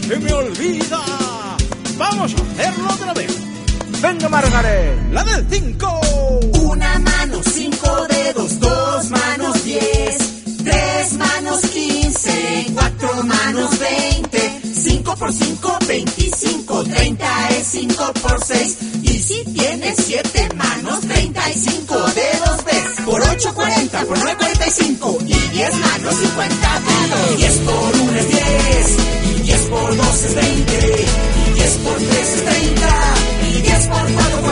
se me olvida. Vamos a hacerlo otra vez. Venga, Margaret. La del 5. Una mano, 5 dedos, 2 manos, 10, 3 manos, 15, 4 manos, 20, 5 por 5, 25, 30 es 5 por 6. Y si tienes 7 manos, 35 dedos ves. Por 8, 40, por 9, 45. Y 10 manos, 50 dedos. 10 por 1 es 10. Y 10 por 2 es 20. Y 10 por 3 es 30. Y 10 por 4,